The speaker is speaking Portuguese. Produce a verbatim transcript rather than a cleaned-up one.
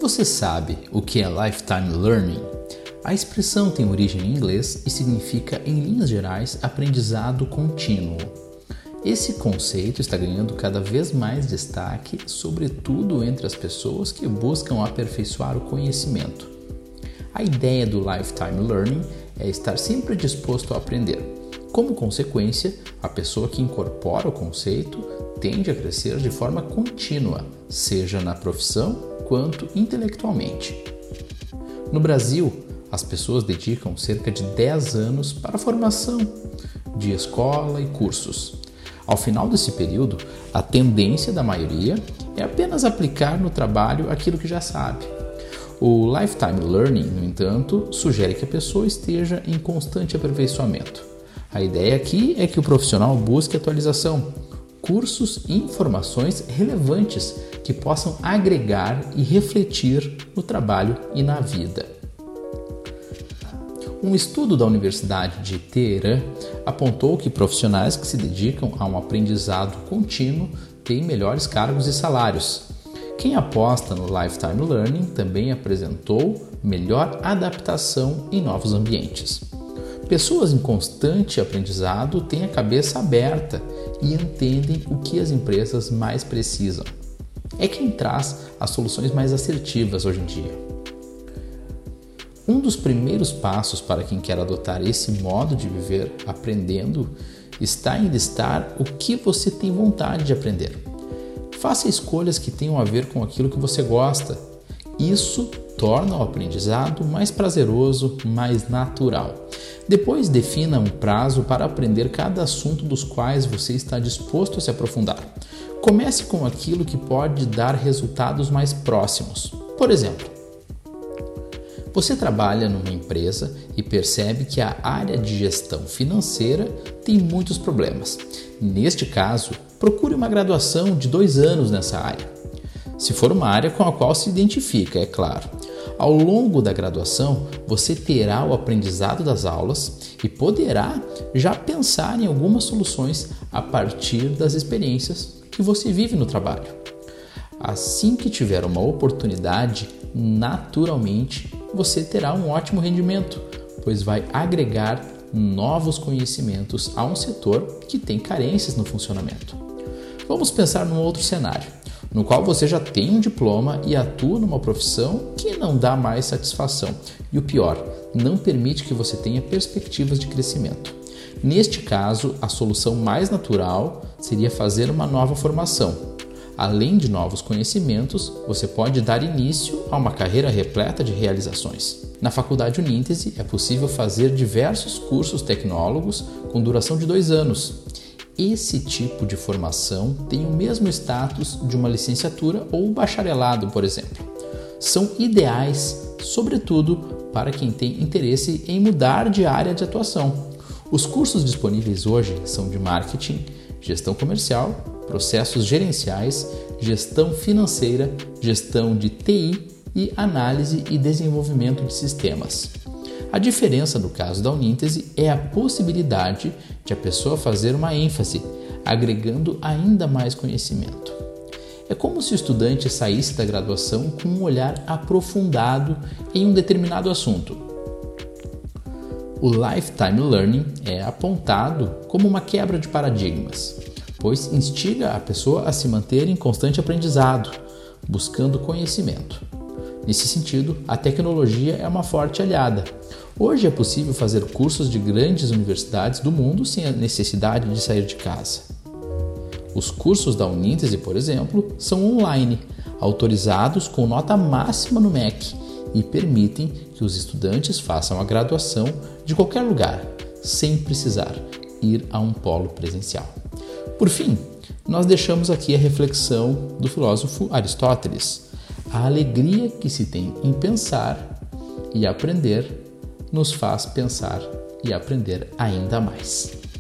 Você sabe o que é Lifetime Learning? A expressão tem origem em inglês e significa, em linhas gerais, aprendizado contínuo. Esse conceito está ganhando cada vez mais destaque, sobretudo entre as pessoas que buscam aperfeiçoar o conhecimento. A ideia do Lifetime Learning é estar sempre disposto a aprender. Como consequência, a pessoa que incorpora o conceito tende a crescer de forma contínua, seja na profissão quanto intelectualmente. No Brasil, as pessoas dedicam cerca de dez anos para a formação de escola e cursos. Ao final desse período, a tendência da maioria é apenas aplicar no trabalho aquilo que já sabe. O Lifetime Learning, no entanto, sugere que a pessoa esteja em constante aperfeiçoamento. A ideia aqui é que o profissional busque atualização, cursos e informações relevantes que possam agregar e refletir no trabalho e na vida. Um estudo da Universidade de Teherã apontou que profissionais que se dedicam a um aprendizado contínuo têm melhores cargos e salários. Quem aposta no Lifetime Learning também apresentou melhor adaptação em novos ambientes. Pessoas em constante aprendizado têm a cabeça aberta e entendem o que as empresas mais precisam. É quem traz as soluções mais assertivas hoje em dia. Um dos primeiros passos para quem quer adotar esse modo de viver aprendendo está em listar o que você tem vontade de aprender. Faça escolhas que tenham a ver com aquilo que você gosta. Isso torna o aprendizado mais prazeroso, mais natural. Depois defina um prazo para aprender cada assunto dos quais você está disposto a se aprofundar. Comece com aquilo que pode dar resultados mais próximos. Por exemplo, você trabalha numa empresa e percebe que a área de gestão financeira tem muitos problemas. Neste caso, procure uma graduação de dois anos nessa área. Se for uma área com a qual se identifica, é claro. Ao longo da graduação, você terá o aprendizado das aulas e poderá já pensar em algumas soluções a partir das experiências que você vive no trabalho. Assim que tiver uma oportunidade, naturalmente você terá um ótimo rendimento, pois vai agregar novos conhecimentos a um setor que tem carências no funcionamento. Vamos pensar num outro cenário, no qual você já tem um diploma e atua numa profissão que não dá mais satisfação e, o pior, não permite que você tenha perspectivas de crescimento. Neste caso, a solução mais natural seria fazer uma nova formação. Além de novos conhecimentos, você pode dar início a uma carreira repleta de realizações. Na Faculdade Uníntese é possível fazer diversos cursos tecnólogos com duração de dois anos. Esse tipo de formação tem o mesmo status de uma licenciatura ou bacharelado, por exemplo. São ideais, sobretudo, para quem tem interesse em mudar de área de atuação. Os cursos disponíveis hoje são de marketing, gestão comercial, processos gerenciais, gestão financeira, gestão de T I e análise e desenvolvimento de sistemas. A diferença no caso da Uníntese é a possibilidade de a pessoa fazer uma ênfase, agregando ainda mais conhecimento. É como se o estudante saísse da graduação com um olhar aprofundado em um determinado assunto. O Lifetime Learning é apontado como uma quebra de paradigmas, pois instiga a pessoa a se manter em constante aprendizado, buscando conhecimento. Nesse sentido, a tecnologia é uma forte aliada. Hoje é possível fazer cursos de grandes universidades do mundo sem a necessidade de sair de casa. Os cursos da Uníntese, por exemplo, são online, autorizados com nota máxima no M E C e permitem que os estudantes façam a graduação de qualquer lugar, sem precisar ir a um polo presencial. Por fim, nós deixamos aqui a reflexão do filósofo Aristóteles. A alegria que se tem em pensar e aprender nos faz pensar e aprender ainda mais.